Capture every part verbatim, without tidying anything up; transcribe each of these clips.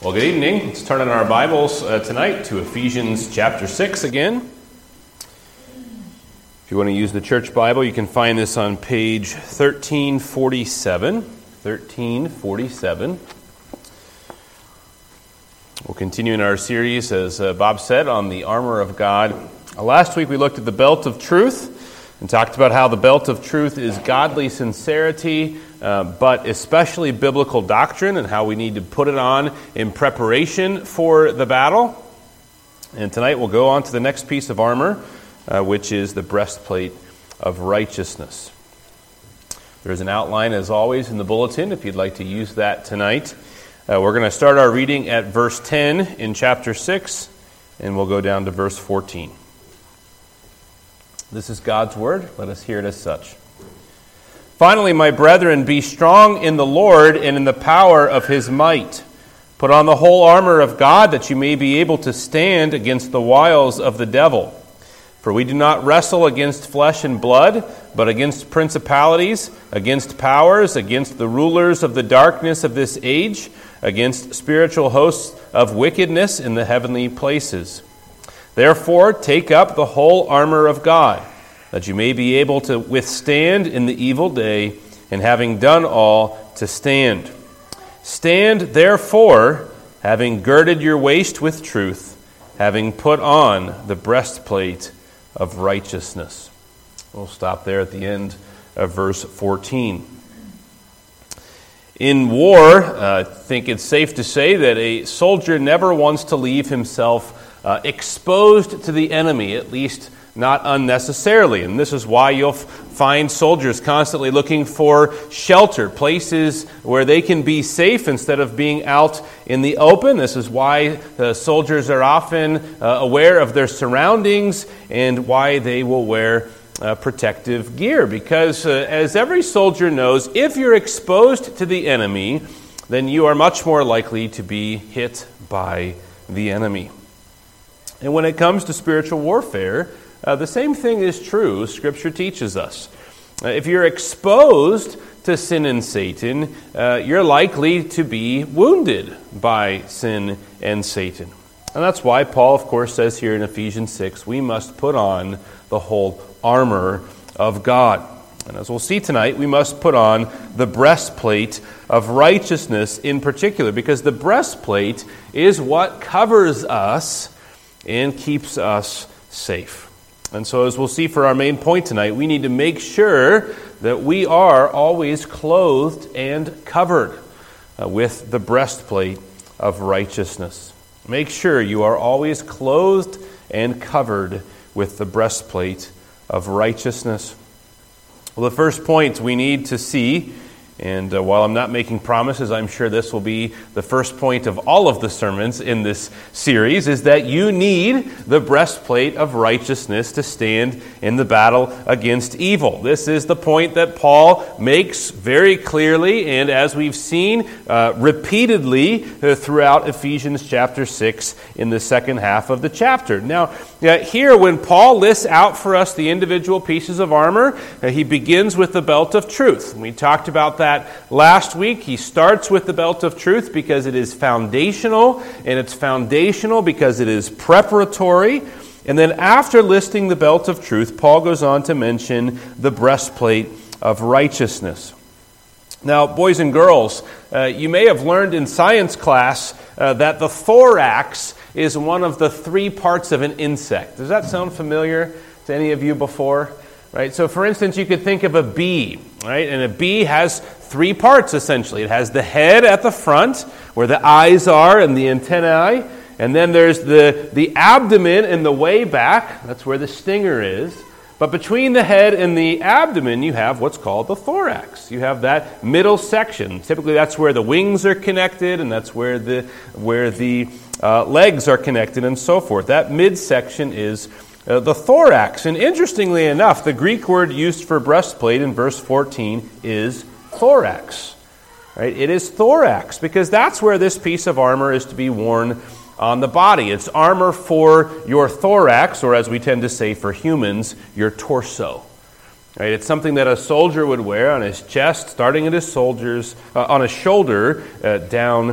Well, good evening. Let's turn in our Bibles uh, tonight to Ephesians chapter six again. If you want to use the church Bible, you can find this on page thirteen forty-seven. thirteen forty-seven. We'll continue in our series, as uh, Bob said, on the armor of God. Uh, last week we looked at the belt of truth and talked about how the belt of truth is godly sincerity, uh, but especially biblical doctrine, and how we need to put it on in preparation for the battle. And tonight we'll go on to the next piece of armor, uh, which is the breastplate of righteousness. There's an outline, as always, in the bulletin if you'd like to use that tonight. Uh, we're going to start our reading at verse ten in chapter six, and we'll go down to verse fourteen. This is God's word. Let us hear it as such. Finally, my brethren, be strong in the Lord and in the power of his might. Put on the whole armor of God, that you may be able to stand against the wiles of the devil. For we do not wrestle against flesh and blood, but against principalities, against powers, against the rulers of the darkness of this age, against spiritual hosts of wickedness in the heavenly places. Therefore, take up the whole armor of God, that you may be able to withstand in the evil day, and having done all, to stand. Stand, therefore, having girded your waist with truth, having put on the breastplate of righteousness. We'll stop there at the end of verse fourteen. In war, uh, I think it's safe to say that a soldier never wants to leave himself Uh, exposed to the enemy, at least not unnecessarily. And this is why you'll f- find soldiers constantly looking for shelter, places where they can be safe instead of being out in the open. This is why uh, soldiers are often uh, aware of their surroundings and why they will wear uh, protective gear. Because uh, as every soldier knows, if you're exposed to the enemy, then you are much more likely to be hit by the enemy. And when it comes to spiritual warfare, uh, the same thing is true, Scripture teaches us. Uh, if you're exposed to sin and Satan, uh, you're likely to be wounded by sin and Satan. And that's why Paul, of course, says here in Ephesians six, we must put on the whole armor of God. And as we'll see tonight, we must put on the breastplate of righteousness in particular, because the breastplate is what covers us and keeps us safe. And so as we'll see for our main point tonight, we need to make sure that we are always clothed and covered uh, with the breastplate of righteousness. Make sure you are always clothed and covered with the breastplate of righteousness. Well, the first point we need to see, and uh, while I'm not making promises, I'm sure this will be the first point of all of the sermons in this series, is that you need the breastplate of righteousness to stand in the battle against evil. This is the point that Paul makes very clearly, and as we've seen uh, repeatedly uh, throughout Ephesians chapter six in the second half of the chapter. Now, uh, here when Paul lists out for us the individual pieces of armor, uh, he begins with the belt of truth. We talked about that That last week. He starts with the belt of truth because it is foundational, and it's foundational because it is preparatory. And then after listing the belt of truth, Paul goes on to mention the breastplate of righteousness. Now, boys and girls, uh, you may have learned in science class uh, that the thorax is one of the three parts of an insect. Does that sound familiar to any of you before? Right. So, for instance, you could think of a bee, right? And a bee has three parts, essentially. It has the head at the front, where the eyes are and the antennae. And then there's the, the abdomen in the way back. That's where the stinger is. But between the head and the abdomen, you have what's called the thorax. You have that middle section. Typically, that's where the wings are connected, and that's where the, where the uh, legs are connected, and so forth. That midsection is Uh, the thorax. And interestingly enough, the Greek word used for breastplate in verse fourteen is thorax. Right? It is thorax, because that's where this piece of armor is to be worn on the body. It's armor for your thorax, or as we tend to say for humans, your torso. Right? It's something that a soldier would wear on his chest, starting at his soldiers, uh, on his shoulder, uh, down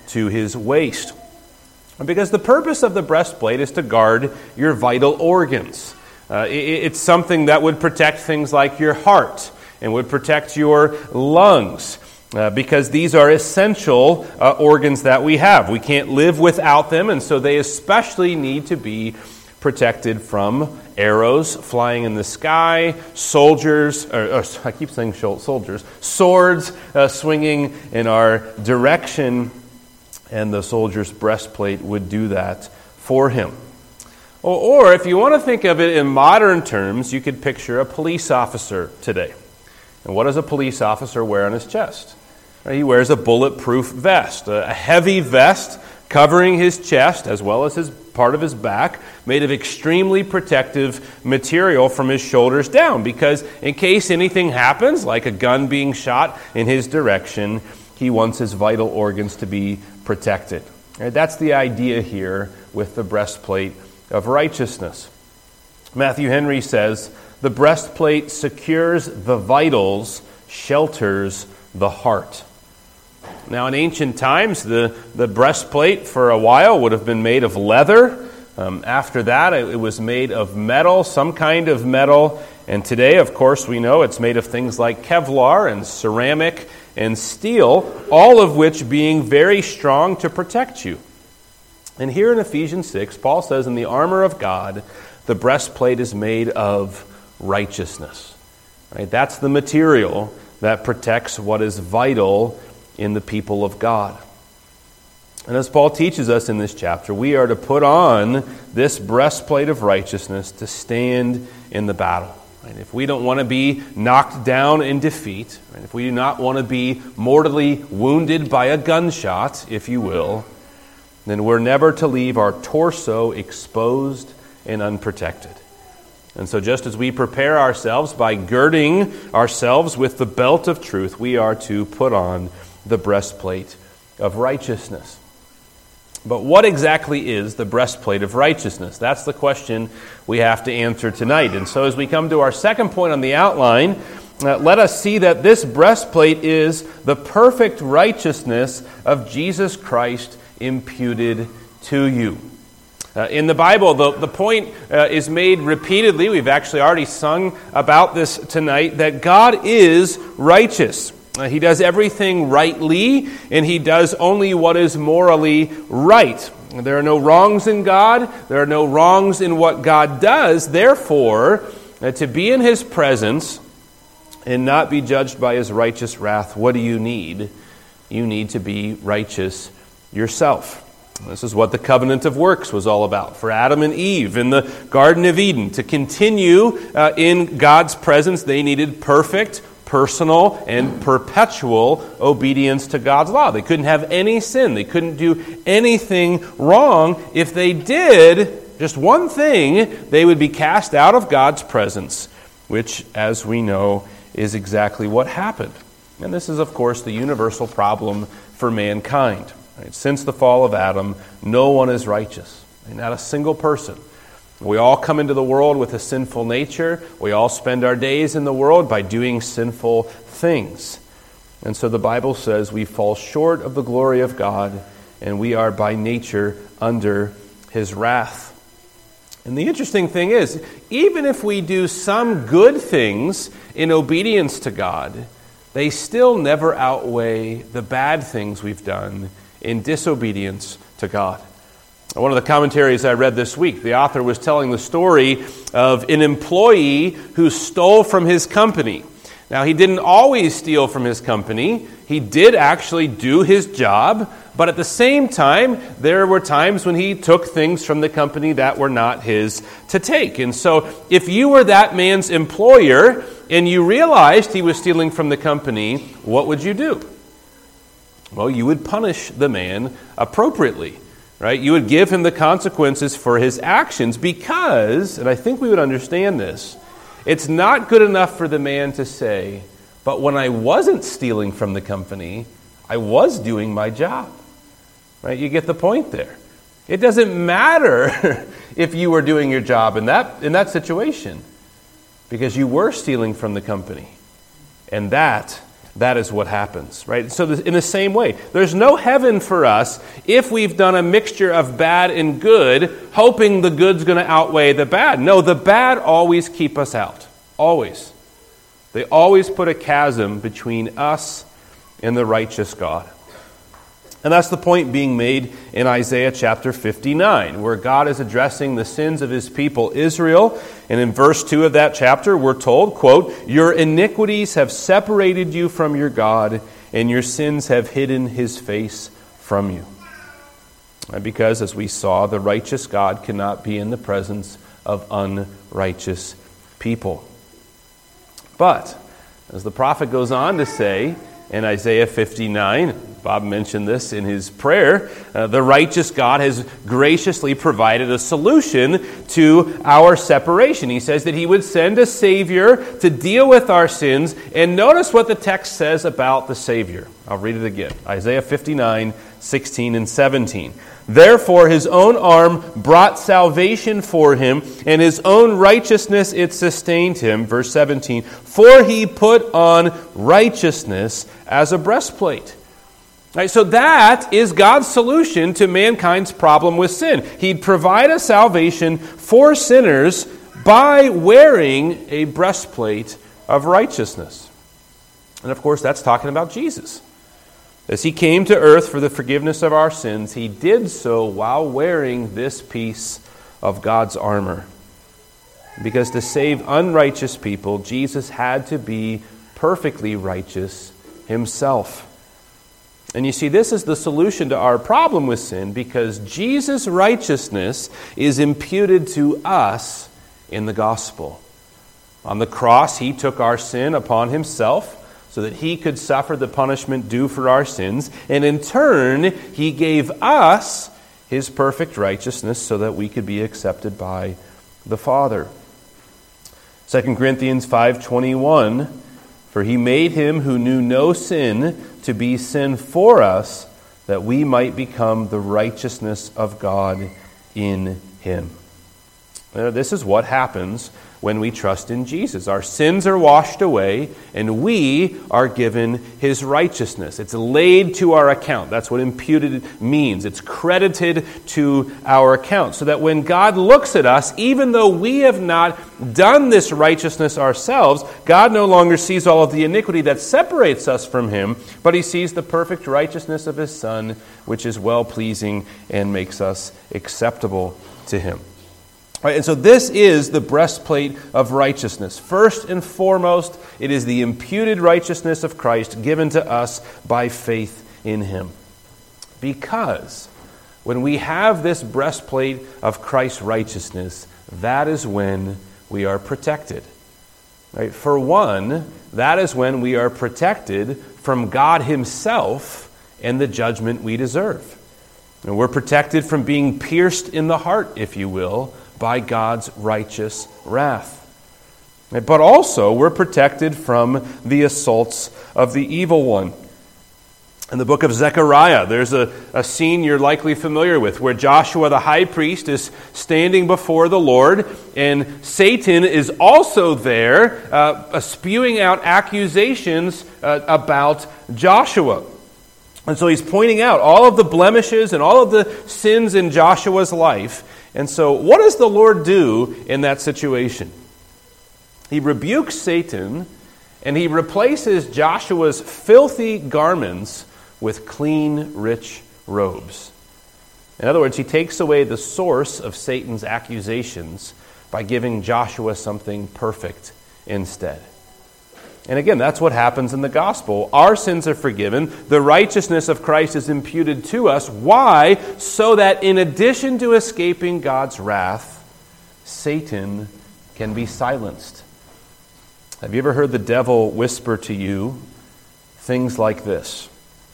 to his waist. Because the purpose of the breastplate is to guard your vital organs. Uh, it, it's something that would protect things like your heart and would protect your lungs. Uh, because these are essential uh, organs that we have. We can't live without them, and so they especially need to be protected from arrows flying in the sky, soldiers, or, or I keep saying soldiers, swords uh, swinging in our direction, and the soldier's breastplate would do that for him. Or, or if you want to think of it in modern terms, you could picture a police officer today. And what does a police officer wear on his chest? He wears a bulletproof vest, a heavy vest covering his chest as well as his part of his back, made of extremely protective material from his shoulders down, because in case anything happens, like a gun being shot in his direction, he wants his vital organs to be protected. Right, that's the idea here with the breastplate of righteousness. Matthew Henry says, "The breastplate secures the vitals, shelters the heart." Now, in ancient times, the, the breastplate for a while would have been made of leather. Um, after that, it, it was made of metal, some kind of metal. And today, of course, we know it's made of things like Kevlar and ceramic and steel, all of which being very strong to protect you. And here in Ephesians six, Paul says, in the armor of God, the breastplate is made of righteousness. Right? That's the material that protects what is vital in the people of God. And as Paul teaches us in this chapter, we are to put on this breastplate of righteousness to stand in the battle. Right? If we don't want to be knocked down in defeat, right? If we do not want to be mortally wounded by a gunshot, if you will, then we're never to leave our torso exposed and unprotected. And so just as we prepare ourselves by girding ourselves with the belt of truth, we are to put on the breastplate of righteousness. But what exactly is the breastplate of righteousness? That's the question we have to answer tonight. And so as we come to our second point on the outline, uh, let us see that this breastplate is the perfect righteousness of Jesus Christ imputed to you. Uh, in the Bible, the, the point uh, is made repeatedly. We've actually already sung about this tonight, that God is righteous. Uh, he does everything rightly, and he does only what is morally right. There are no wrongs in God. There are no wrongs in what God does. Therefore, uh, to be in his presence and not be judged by his righteous wrath, what do you need? You need to be righteous yourself. This is what the covenant of works was all about for Adam and Eve in the Garden of Eden. To continue uh, in God's presence, they needed perfect, personal, and perpetual obedience to God's law. They couldn't have any sin. They couldn't do anything wrong. If they did just one thing, they would be cast out of God's presence, which, as we know, is exactly what happened. And this is, of course, the universal problem for mankind. Right? Since the fall of Adam, no one is righteous. Not a single person. We all come into the world with a sinful nature. We all spend our days in the world by doing sinful things. And so the Bible says we fall short of the glory of God, and we are by nature under his wrath. And the interesting thing is, even if we do some good things in obedience to God, they still never outweigh the bad things we've done in disobedience to God. One of the commentaries I read this week, the author was telling the story of an employee who stole from his company. Now, he didn't always steal from his company. He did actually do his job, but at the same time, there were times when he took things from the company that were not his to take. And so, if you were that man's employer and you realized he was stealing from the company, what would you do? Well, you would punish the man appropriately. Right? You would give him the consequences for his actions because, and I think we would understand this, it's not good enough for the man to say, but when I wasn't stealing from the company, I was doing my job. Right? You get the point there. It doesn't matter if you were doing your job in that in that situation because you were stealing from the company. And that that is what happens, right? So in the same way, there's no heaven for us if we've done a mixture of bad and good, hoping the good's going to outweigh the bad. No, the bad always keep us out. Always. They always put a chasm between us and the righteous God. And that's the point being made in Isaiah chapter fifty-nine, where God is addressing the sins of his people Israel. And in verse two of that chapter, we're told, quote, "Your iniquities have separated you from your God, and your sins have hidden his face from you." And because, as we saw, the righteous God cannot be in the presence of unrighteous people. But, as the prophet goes on to say in Isaiah fifty-nine, Bob mentioned this in his prayer, uh, the righteous God has graciously provided a solution to our separation. He says that he would send a Savior to deal with our sins. And notice what the text says about the Savior. I'll read it again. Isaiah fifty-nine, sixteen and seventeen. "Therefore his own arm brought salvation for him, and his own righteousness it sustained him." Verse seventeen. "For he put on righteousness as a breastplate." Right, so that is God's solution to mankind's problem with sin. He'd provide a salvation for sinners by wearing a breastplate of righteousness. And of course, that's talking about Jesus. As he came to earth for the forgiveness of our sins, he did so while wearing this piece of God's armor. Because to save unrighteous people, Jesus had to be perfectly righteous himself. And you see, this is the solution to our problem with sin, because Jesus' righteousness is imputed to us in the gospel. On the cross, he took our sin upon himself so that he could suffer the punishment due for our sins. And in turn, he gave us his perfect righteousness so that we could be accepted by the Father. Second Corinthians five twenty-one, "For he made him who knew no sin to be sin for us, that we might become the righteousness of God in him." Now, this is what happens when we trust in Jesus. Our sins are washed away, and we are given his righteousness. It's laid to our account. That's what imputed means. It's credited to our account, so that when God looks at us, even though we have not done this righteousness ourselves, God no longer sees all of the iniquity that separates us from him, but he sees the perfect righteousness of his Son, which is well-pleasing and makes us acceptable to him. Right, and so this is the breastplate of righteousness. First and foremost, it is the imputed righteousness of Christ given to us by faith in him. Because when we have this breastplate of Christ's righteousness, that is when we are protected. Right? For one, that is when we are protected from God himself and the judgment we deserve. And we're protected from being pierced in the heart, if you will, by God's righteous wrath. But also, we're protected from the assaults of the evil one. In the book of Zechariah, there's a, a scene you're likely familiar with, where Joshua the high priest is standing before the Lord, and Satan is also there, uh, spewing out accusations uh, about Joshua. And so he's pointing out all of the blemishes and all of the sins in Joshua's life. And so what does the Lord do in that situation? He rebukes Satan, and he replaces Joshua's filthy garments with clean, rich robes. In other words, he takes away the source of Satan's accusations by giving Joshua something perfect instead. And again, that's what happens in the gospel. Our sins are forgiven. The righteousness of Christ is imputed to us. Why? So that in addition to escaping God's wrath, Satan can be silenced. Have you ever heard the devil whisper to you things like this?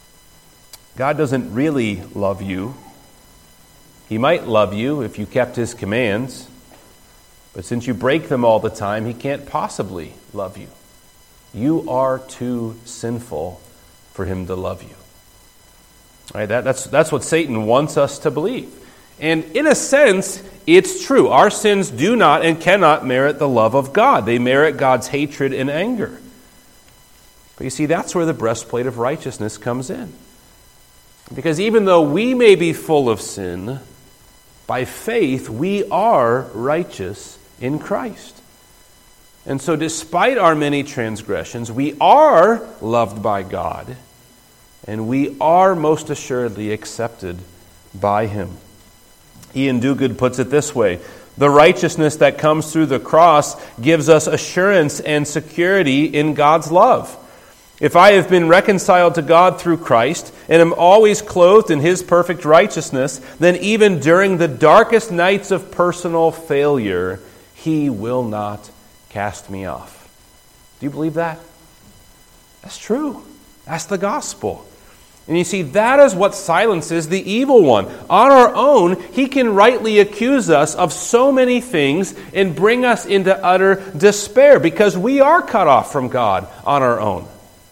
God doesn't really love you. He might love you if you kept his commands, but since you break them all the time, he can't possibly love you. You are too sinful for him to love you. All right, that, that's, that's what Satan wants us to believe. And in a sense, it's true. Our sins do not and cannot merit the love of God. They merit God's hatred and anger. But you see, that's where the breastplate of righteousness comes in. Because even though we may be full of sin, by faith we are righteous in Christ. And so despite our many transgressions, we are loved by God, and we are most assuredly accepted by Him. Ian Duguid puts it this way: the righteousness that comes through the cross gives us assurance and security in God's love. If I have been reconciled to God through Christ and am always clothed in His perfect righteousness, then even during the darkest nights of personal failure, He will not cast me off. Do you believe that? That's true. That's the gospel. And you see, that is what silences the evil one. On our own, he can rightly accuse us of so many things and bring us into utter despair because we are cut off from God on our own.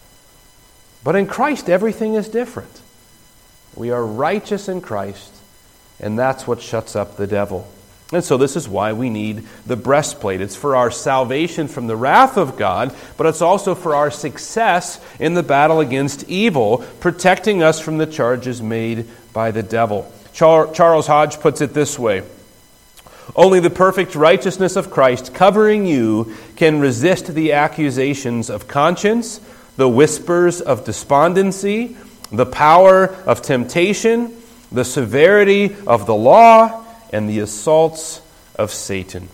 But in Christ, everything is different. We are righteous in Christ, and that's what shuts up the devil. And so this is why we need the breastplate. It's for our salvation from the wrath of God, but it's also for our success in the battle against evil, protecting us from the charges made by the devil. Char- Charles Hodge puts it this way: only the perfect righteousness of Christ covering you can resist the accusations of conscience, the whispers of despondency, the power of temptation, the severity of the law, and the assaults of Satan.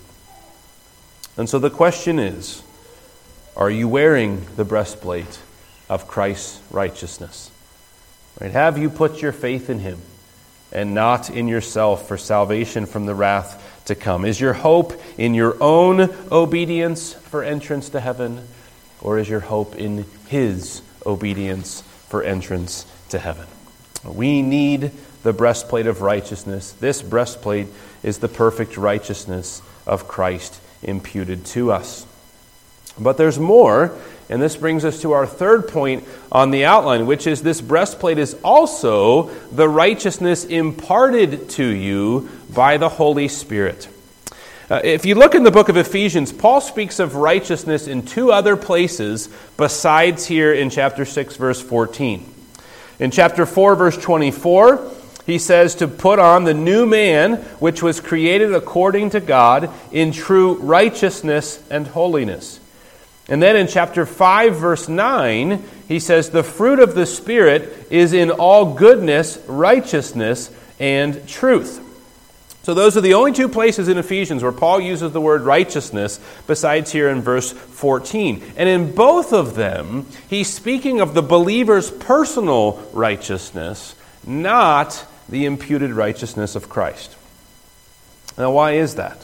And so the question is, are you wearing the breastplate of Christ's righteousness? Right? Have you put your faith in Him and not in yourself for salvation from the wrath to come? Is your hope in your own obedience for entrance to heaven, or is your hope in His obedience for entrance to heaven? We need the breastplate of righteousness. This breastplate is the perfect righteousness of Christ imputed to us. But there's more, and this brings us to our third point on the outline, which is this breastplate is also the righteousness imparted to you by the Holy Spirit. Uh, if you look in the book of Ephesians, Paul speaks of righteousness in two other places besides here in chapter six, verse fourteen. In chapter four, verse twenty-four, he says to put on the new man, which was created according to God in true righteousness and holiness. And then in chapter five, verse nine, he says the fruit of the Spirit is in all goodness, righteousness, and truth. So those are the only two places in Ephesians where Paul uses the word righteousness, besides here in verse fourteen. And in both of them, he's speaking of the believer's personal righteousness, not the imputed righteousness of Christ. Now, why is that?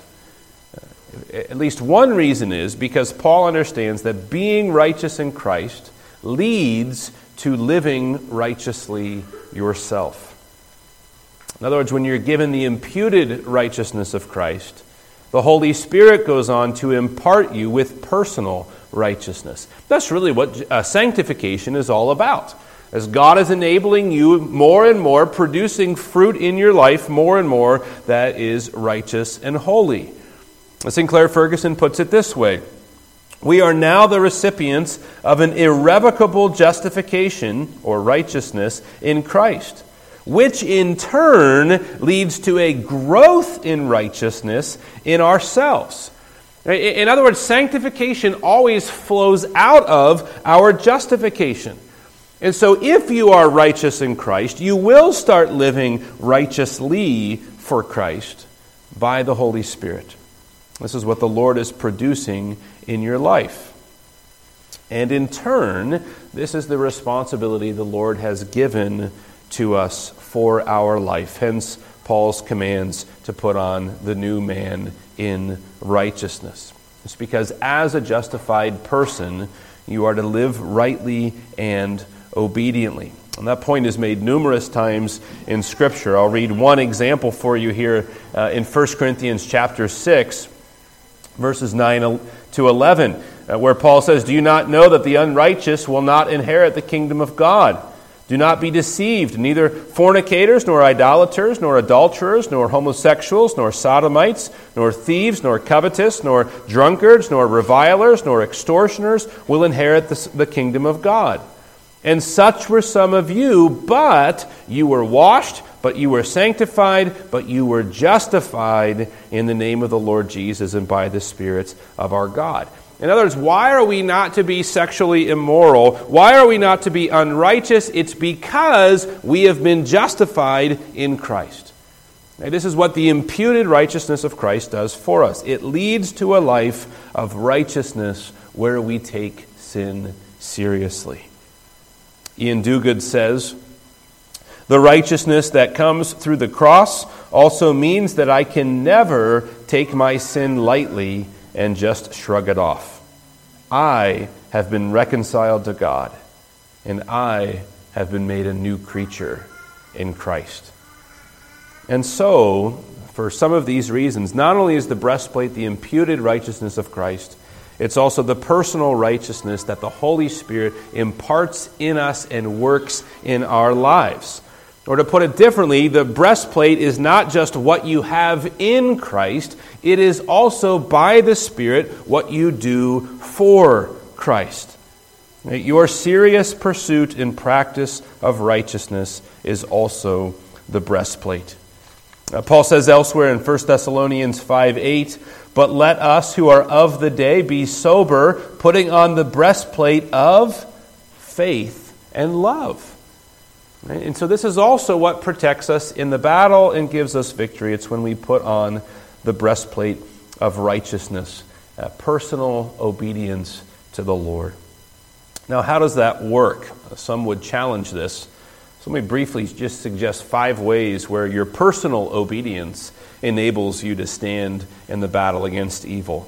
At least one reason is because Paul understands that being righteous in Christ leads to living righteously yourself. In other words, when you're given the imputed righteousness of Christ, the Holy Spirit goes on to impart you with personal righteousness. That's really what uh, sanctification is all about. As God is enabling you more and more, producing fruit in your life more and more that is righteous and holy. Sinclair Ferguson puts it this way: we are now the recipients of an irrevocable justification or righteousness in Christ, which in turn leads to a growth in righteousness in ourselves. In other words, sanctification always flows out of our justification. And so if you are righteous in Christ, you will start living righteously for Christ by the Holy Spirit. This is what the Lord is producing in your life. And in turn, this is the responsibility the Lord has given to us for our life. Hence, Paul's commands to put on the new man in righteousness. It's because as a justified person, you are to live rightly and obediently. And that point is made numerous times in Scripture. I'll read one example for you here uh, in First Corinthians chapter six, verses nine to eleven, uh, where Paul says, "Do you not know that the unrighteous will not inherit the kingdom of God? Do not be deceived. Neither fornicators, nor idolaters, nor adulterers, nor homosexuals, nor sodomites, nor thieves, nor covetous, nor drunkards, nor revilers, nor extortioners will inherit the, the kingdom of God. And such were some of you, but you were washed, but you were sanctified, but you were justified in the name of the Lord Jesus and by the Spirit of our God. In other words, why are we not to be sexually immoral? Why are we not to be unrighteous? It's because we have been justified in Christ. Now, this is what the imputed righteousness of Christ does for us. It leads to a life of righteousness where we take sin seriously. Ian Duguid says, "The righteousness that comes through the cross also means that I can never take my sin lightly and just shrug it off. I have been reconciled to God, and I have been made a new creature in Christ." And so, for some of these reasons, not only is the breastplate the imputed righteousness of Christ, it's also the personal righteousness that the Holy Spirit imparts in us and works in our lives. Or to put it differently, the breastplate is not just what you have in Christ, it is also by the Spirit what you do for Christ. Your serious pursuit and practice of righteousness is also the breastplate. Uh, Paul says elsewhere in First Thessalonians five eight, "But let us who are of the day be sober, putting on the breastplate of faith and love." And so this is also what protects us in the battle and gives us victory. It's when we put on the breastplate of righteousness, uh, personal obedience to the Lord. Now, how does that work? Some would challenge this. So let me briefly just suggest five ways where your personal obedience enables you to stand in the battle against evil.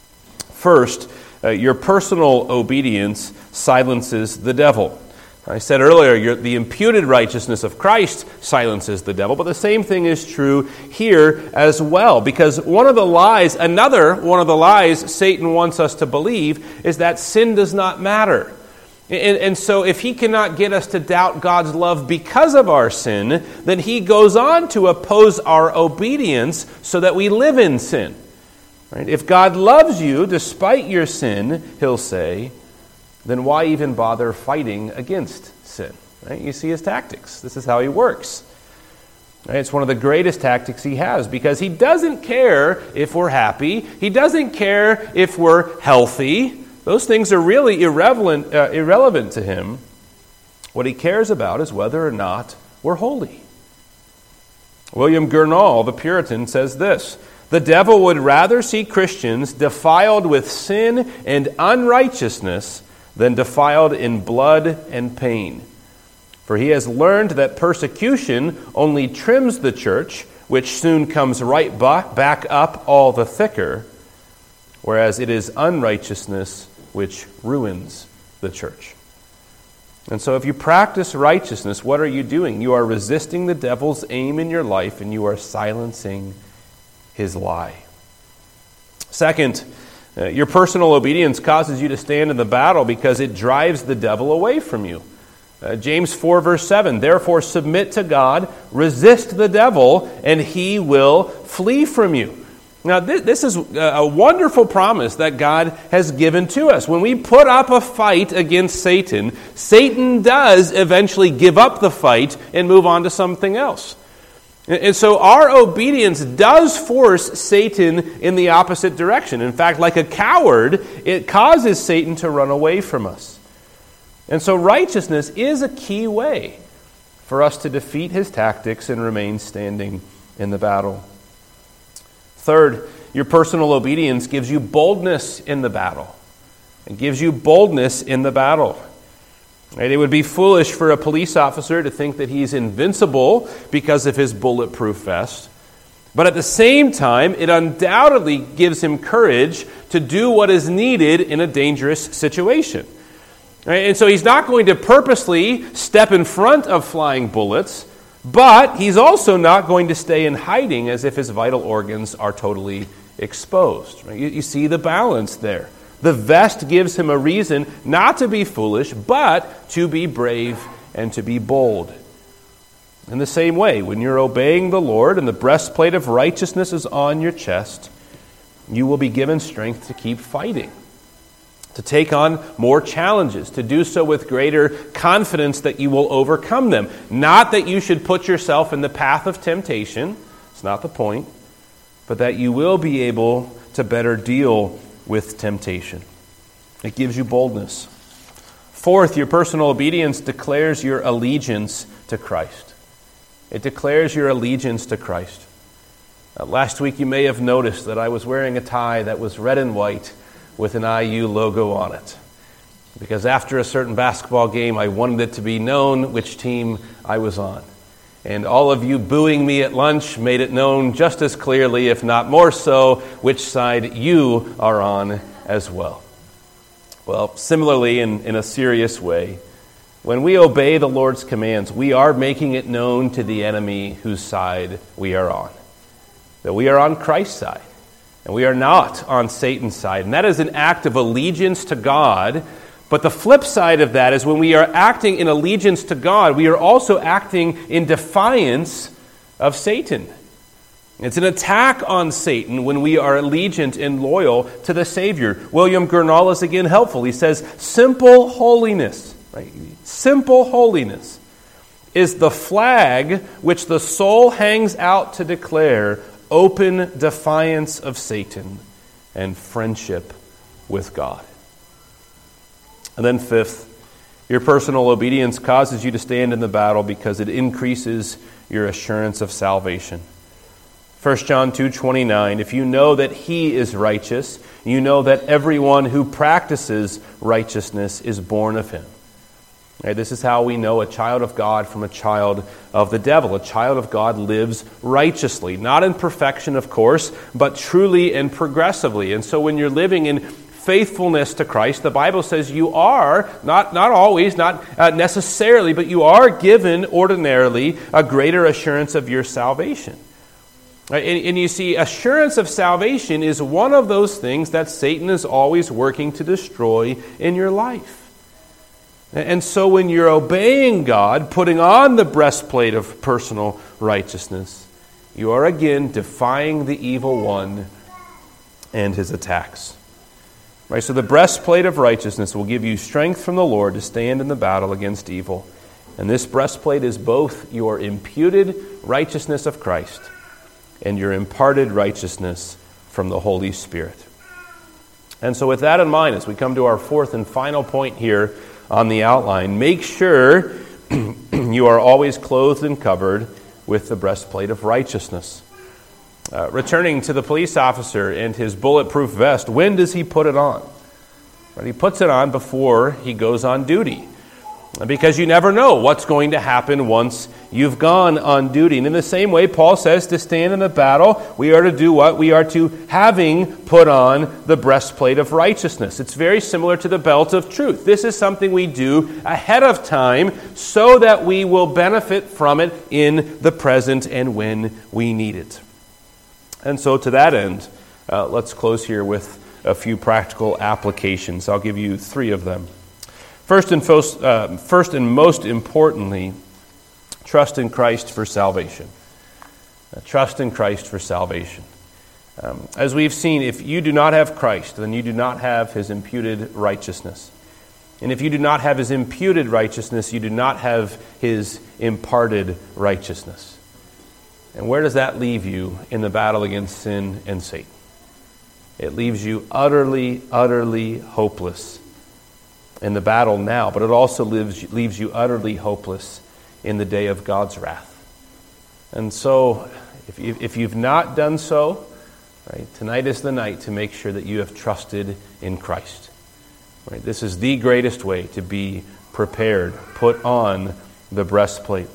First, uh, your personal obedience silences the devil. I said earlier, your, the imputed righteousness of Christ silences the devil, but the same thing is true here as well, because one of the lies, another one of the lies Satan wants us to believe is that sin does not matter. And, and so if he cannot get us to doubt God's love because of our sin, then he goes on to oppose our obedience so that we live in sin. Right? If God loves you despite your sin, he'll say, then why even bother fighting against sin? Right? You see his tactics. This is how he works. Right? It's one of the greatest tactics he has because he doesn't care if we're happy. He doesn't care if we're healthy. Those things are really irrelevant, uh, irrelevant to him. What he cares about is whether or not we're holy. William Gurnall, the Puritan, says this: "The devil would rather see Christians defiled with sin and unrighteousness than defiled in blood and pain. For he has learned that persecution only trims the church, which soon comes right back up all the thicker, whereas it is unrighteousness which ruins the church." And so if you practice righteousness, what are you doing? You are resisting the devil's aim in your life, and you are silencing his lie. Second, Uh, your personal obedience causes you to stand in the battle because it drives the devil away from you. Uh, James four verse seven, "Therefore submit to God, resist the devil, and he will flee from you." Now this, this is a wonderful promise that God has given to us. When we put up a fight against Satan, Satan does eventually give up the fight and move on to something else. And so our obedience does force Satan in the opposite direction. In fact, like a coward, it causes Satan to run away from us. And so righteousness is a key way for us to defeat his tactics and remain standing in the battle. Third, your personal obedience gives you boldness in the battle. It gives you boldness in the battle. Right? It would be foolish for a police officer to think that he's invincible because of his bulletproof vest. But at the same time, it undoubtedly gives him courage to do what is needed in a dangerous situation. Right? And so he's not going to purposely step in front of flying bullets, but he's also not going to stay in hiding as if his vital organs are totally exposed. Right? You, you see the balance there. The vest gives him a reason not to be foolish, but to be brave and to be bold. In the same way, when you're obeying the Lord and the breastplate of righteousness is on your chest, you will be given strength to keep fighting, to take on more challenges, to do so with greater confidence that you will overcome them. Not that you should put yourself in the path of temptation, it's not the point, but that you will be able to better deal with temptation. It gives you boldness. Fourth, your personal obedience declares your allegiance to Christ. It declares your allegiance to Christ. Uh, last week you may have noticed that I was wearing a tie that was red and white with an I U logo on it. Because after a certain basketball game, I wanted it to be known which team I was on. And all of you booing me at lunch made it known just as clearly, if not more so, which side you are on as well. Well, similarly, in, in a serious way, when we obey the Lord's commands, we are making it known to the enemy whose side we are on. That we are on Christ's side, and we are not on Satan's side. And that is an act of allegiance to God. But the flip side of that is when we are acting in allegiance to God, we are also acting in defiance of Satan. It's an attack on Satan when we are allegiant and loyal to the Savior. William Gurnall is again helpful. He says, simple holiness, right? Simple holiness is the flag which the soul hangs out to declare open defiance of Satan and friendship with God. And then fifth, your personal obedience causes you to stand in the battle because it increases your assurance of salvation. First John two twenty-nine, if you know that he is righteous, you know that everyone who practices righteousness is born of him. Right, this is how we know a child of God from a child of the devil. A child of God lives righteously, not in perfection, of course, but truly and progressively. And so when you're living in faithfulness to Christ, the Bible says you are, not, not always, not uh, necessarily, but you are given ordinarily a greater assurance of your salvation. Right? And, and you see, assurance of salvation is one of those things that Satan is always working to destroy in your life. And so when you're obeying God, putting on the breastplate of personal righteousness, you are again defying the evil one and his attacks. Right, so the breastplate of righteousness will give you strength from the Lord to stand in the battle against evil. And this breastplate is both your imputed righteousness of Christ and your imparted righteousness from the Holy Spirit. And so with that in mind, as we come to our fourth and final point here on the outline, make sure you are always clothed and covered with the breastplate of righteousness. Uh, returning to the police officer and his bulletproof vest, when does he put it on? Right, he puts it on before he goes on duty, because you never know what's going to happen once you've gone on duty. And in the same way, Paul says to stand in the battle, we are to do what? We are to having put on the breastplate of righteousness. It's very similar to the belt of truth. This is something we do ahead of time so that we will benefit from it in the present and when we need it. And so to that end, uh, let's close here with a few practical applications. I'll give you three of them. First and, fo- uh, first and most importantly, trust in Christ for salvation. Uh, trust in Christ for salvation. Um, as we've seen, if you do not have Christ, then you do not have his imputed righteousness. And if you do not have his imputed righteousness, you do not have his imparted righteousness. And where does that leave you in the battle against sin and Satan? It leaves you utterly, utterly hopeless in the battle now, but it also leaves, leaves you utterly hopeless in the day of God's wrath. And so, if, you, if you've not done so, right, tonight is the night to make sure that you have trusted in Christ. Right, this is the greatest way to be prepared. Put on the breastplate.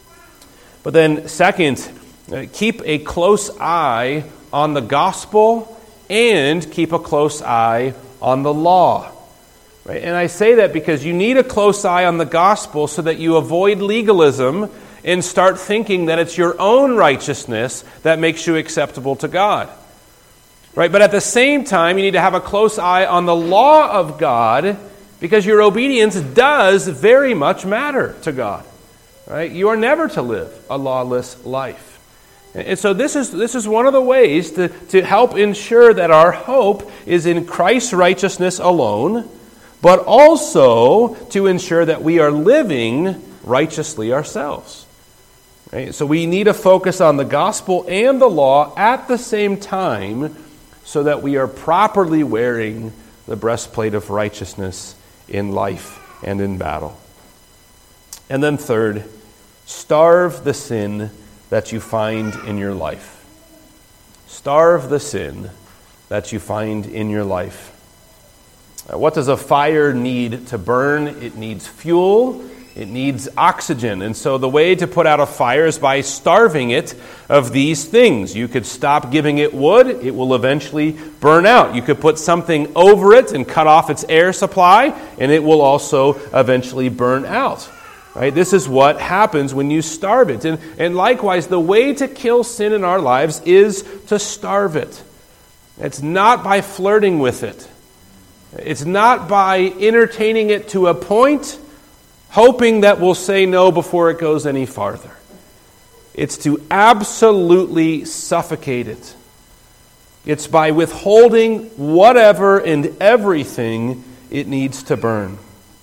But then, second, keep a close eye on the gospel and keep a close eye on the law. Right? And I say that because you need a close eye on the gospel so that you avoid legalism and start thinking that it's your own righteousness that makes you acceptable to God. Right? But at the same time, you need to have a close eye on the law of God Because your obedience does very much matter to God. Right? You are never to live a lawless life. And so this is this is one of the ways to, to help ensure that our hope is in Christ's righteousness alone, but also to ensure that we are living righteously ourselves. Right? So we need to focus on the gospel and the law at the same time so that we are properly wearing the breastplate of righteousness in life and in battle. And then third, starve the sin that you find in your life. Starve the sin that you find in your life. Uh, what does a fire need to burn? It needs fuel. It needs oxygen. And so the way to put out a fire is by starving it of these things. You could stop giving it wood. It will eventually burn out. You could put something over it and cut off its air supply, and it will also eventually burn out. Right? This is what happens when you starve it. And, and likewise, the way to kill sin in our lives is to starve it. It's not by flirting with it. It's not by entertaining it to a point, hoping that we'll say no before it goes any farther. It's to absolutely suffocate it. It's by withholding whatever and everything it needs to burn.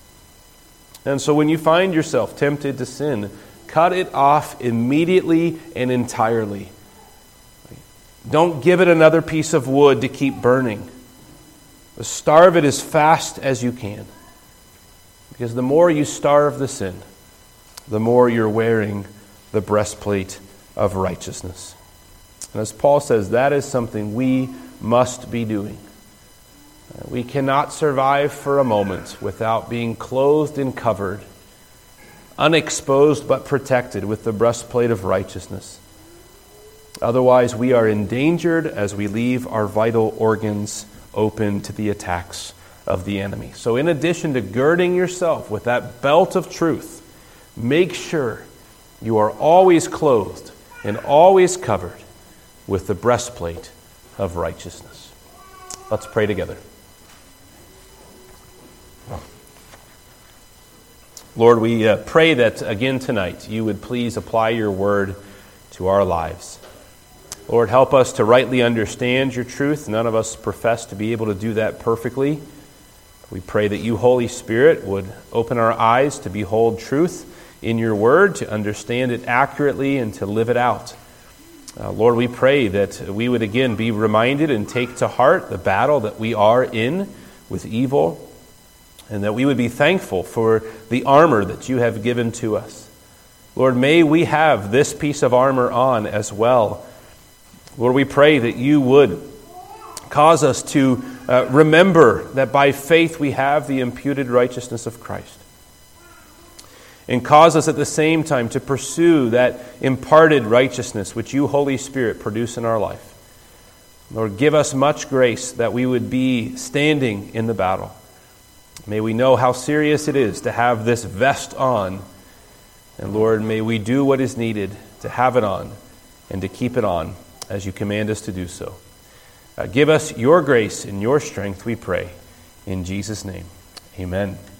And so when you find yourself tempted to sin, cut it off immediately and entirely. Don't give it another piece of wood to keep burning. Starve it as fast as you can. Because the more you starve the sin, the more you're wearing the breastplate of righteousness. And as Paul says, that is something we must be doing. We cannot survive for a moment without being clothed and covered, unexposed but protected with the breastplate of righteousness. Otherwise, we are endangered as we leave our vital organs open to the attacks of the enemy. So in addition to girding yourself with that belt of truth, make sure you are always clothed and always covered with the breastplate of righteousness. Let's pray together. Lord, we uh, pray that again tonight you would please apply your word to our lives. Lord, help us to rightly understand your truth. None of us profess to be able to do that perfectly. We pray that you, Holy Spirit, would open our eyes to behold truth in your word, to understand it accurately and to live it out. Uh, Lord, we pray that we would again be reminded and take to heart the battle that we are in with evil, and that we would be thankful for the armor that you have given to us. Lord, may we have this piece of armor on as well. Lord, we pray that you would cause us to uh, remember that by faith we have the imputed righteousness of Christ. And cause us at the same time to pursue that imparted righteousness which you, Holy Spirit, produce in our life. Lord, give us much grace that we would be standing in the battle. May we know how serious it is to have this vest on. And Lord, may we do what is needed to have it on and to keep it on as you command us to do so. Uh, give us your grace and your strength, we pray. In Jesus' name, amen.